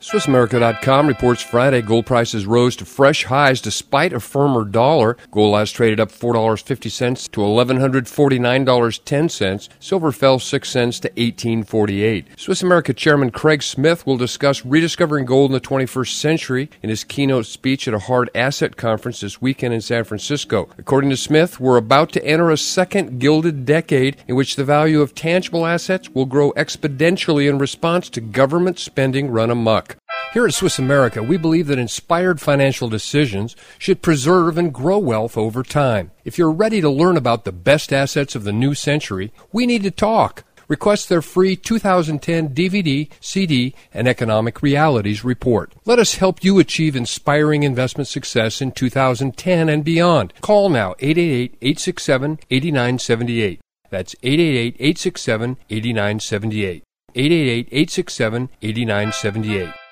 SwissAmerica.com reports Friday gold prices rose to fresh highs despite a firmer dollar. Gold last traded up $4.50 to $1,149.10. Silver fell 6 cents to $18.48. Swiss America Chairman Craig Smith will discuss rediscovering gold in the 21st century in his keynote speech at a hard asset conference this weekend in San Francisco. According to Smith, we're about to enter a second gilded decade in which the value of tangible assets will grow exponentially in response to government spending run amok. Here at Swiss America, we believe that inspired financial decisions should preserve and grow wealth over time. If you're ready to learn about the best assets of the new century, we need to talk. Request their free 2010 DVD, CD, and Economic Realities report. Let us help you achieve inspiring investment success in 2010 and beyond. Call now, 888-867-8978. That's 888-867-8978. 888-867-8978.